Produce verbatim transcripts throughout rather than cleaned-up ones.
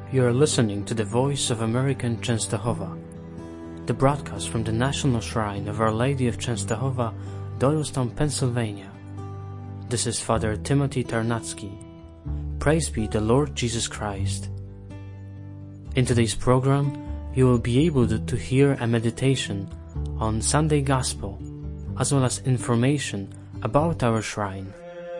You are listening to the Voice of American Częstochowa, the broadcast from the National Shrine of Our Lady of Częstochowa, Doylestown, Pennsylvania. This is Father Timothy Tarnacki. Praise be the Lord Jesus Christ. In today's program, you will be able to, to hear a meditation on Sunday Gospel, as well as information about our shrine.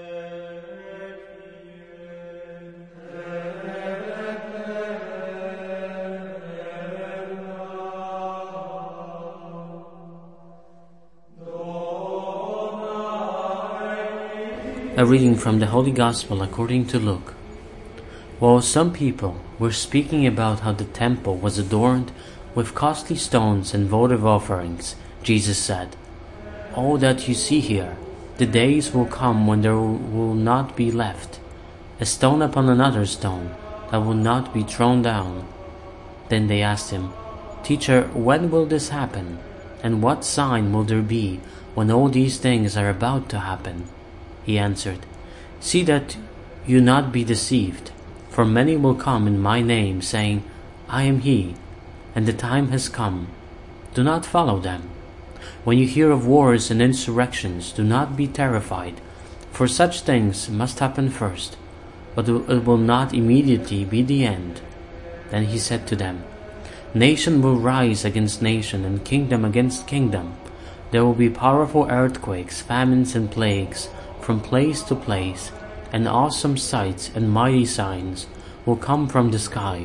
A reading from the Holy Gospel according to Luke. While some people were speaking about how the temple was adorned with costly stones and votive offerings, Jesus said, "All that you see here, the days will come when there will not be left a stone upon another stone that will not be thrown down." Then they asked him, "Teacher, when will this happen? And what sign will there be when all these things are about to happen?" He answered, "See that you not be deceived, for many will come in my name, saying, 'I am he,' and the time has come. Do not follow them. When you hear of wars and insurrections, do not be terrified, for such things must happen first, but it will not immediately be the end." Then he said to them, "Nation will rise against nation, and kingdom against kingdom. There will be powerful earthquakes, famines, and plagues from place to place, and awesome sights and mighty signs will come from the sky.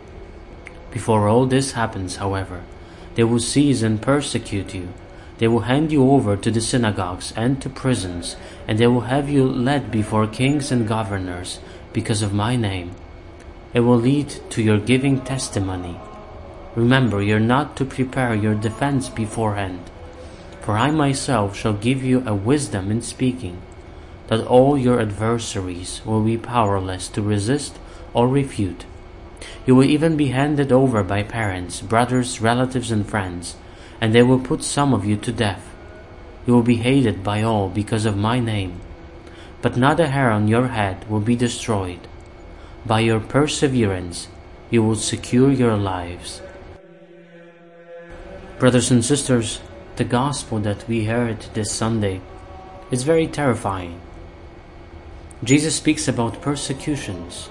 Before all this happens, however, they will seize and persecute you. They will hand you over to the synagogues and to prisons, and they will have you led before kings and governors because of my name. It will lead to your giving testimony. Remember, you're not to prepare your defense beforehand, for I myself shall give you a wisdom in speaking, that all your adversaries will be powerless to resist or refute. You will even be handed over by parents, brothers, relatives, and friends, and they will put some of you to death. You will be hated by all because of my name, but not a hair on your head will be destroyed. By your perseverance, you will secure your lives." Brothers and sisters, the gospel that we heard this Sunday is very terrifying. Jesus speaks about persecutions,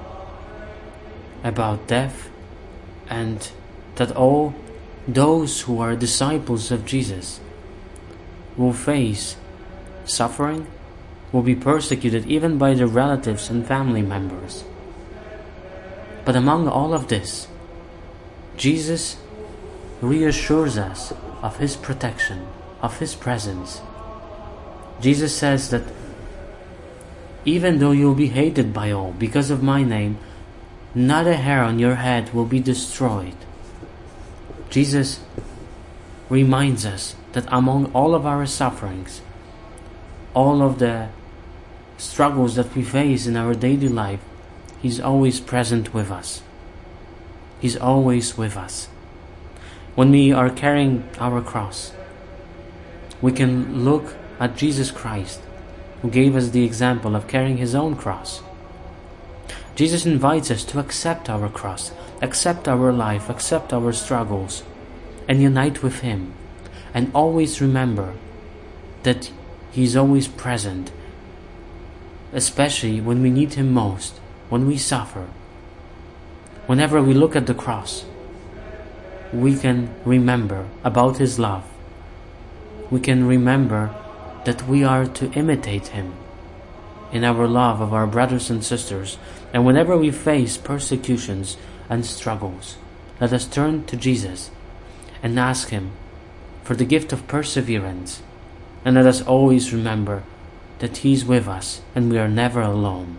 about death, and that all those who are disciples of Jesus will face suffering, will be persecuted even by their relatives and family members. But among all of this, Jesus reassures us of His protection, of His presence. Jesus says that even though you will be hated by all because of my name, not a hair on your head will be destroyed. Jesus reminds us that among all of our sufferings, all of the struggles that we face in our daily life, He's always present with us. He's always with us. When we are carrying our cross, we can look at Jesus Christ, who gave us the example of carrying His own cross. Jesus invites us to accept our cross, accept our life, accept our struggles, and unite with Him, and always remember that He is always present, especially when we need Him most, when we suffer. Whenever we look at the cross, we can remember about His love. We can remember that we are to imitate Him in our love of our brothers and sisters. And whenever we face persecutions and struggles, let us turn to Jesus and ask Him for the gift of perseverance. And let us always remember that He is with us and we are never alone.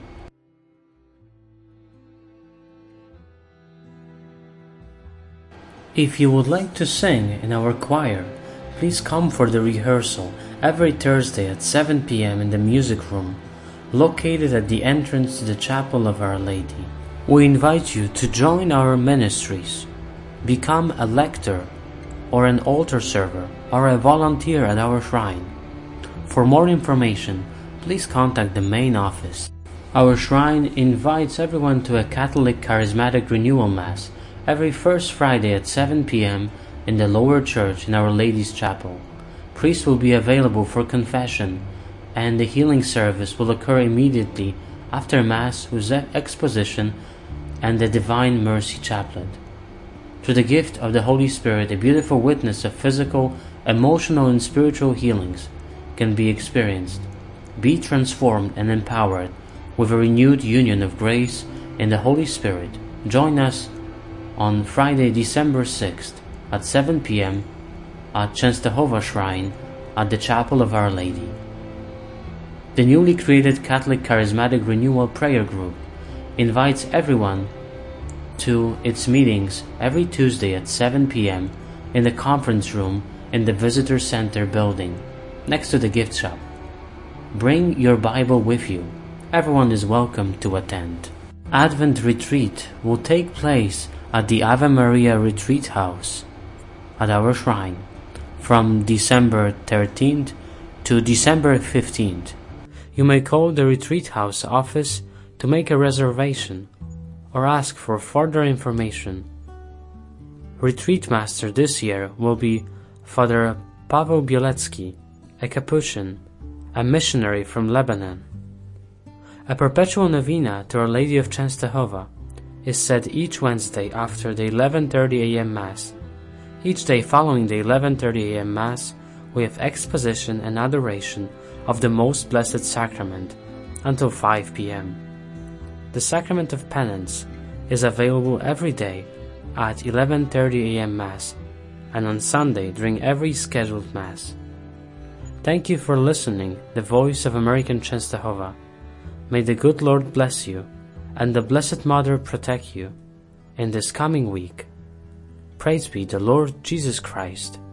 If you would like to sing in our choir, please come for the rehearsal every Thursday at seven p m in the music room, located at the entrance to the Chapel of Our Lady. We invite you to join our ministries, become a lector or an altar server or a volunteer at our shrine. For more information, please contact the main office. Our shrine invites everyone to a Catholic Charismatic Renewal Mass every first Friday at seven p m in the lower church in Our Lady's Chapel. Priests will be available for confession, and the healing service will occur immediately after Mass with exposition and the Divine Mercy Chaplet. Through the gift of the Holy Spirit, a beautiful witness of physical, emotional, and spiritual healings can be experienced. Be transformed and empowered with a renewed union of grace in the Holy Spirit. Join us on Friday, December sixth at seven p m at Częstochowa Shrine at the Chapel of Our Lady. The newly created Catholic Charismatic Renewal Prayer Group invites everyone to its meetings every Tuesday at seven p m in the conference room in the Visitor Center building next to the gift shop. Bring your Bible with you. Everyone is welcome to attend. Advent Retreat will take place at the Ave Maria Retreat House at our shrine from December thirteenth to December fifteenth. You may call the Retreat House office to make a reservation or ask for further information. Retreat Master this year will be Father Paweł Bielecki, a Capuchin, a missionary from Lebanon. A perpetual novena to Our Lady of Częstochowa is said each Wednesday after the eleven thirty a m Mass. Each day following the eleven thirty a m Mass, we have exposition and adoration of the Most Blessed Sacrament until five p m The Sacrament of Penance is available every day at eleven thirty a m Mass and on Sunday during every scheduled Mass. Thank you for listening, the voice of American Częstochowa. May the good Lord bless you and the Blessed Mother protect you in this coming week. Praise be the Lord Jesus Christ.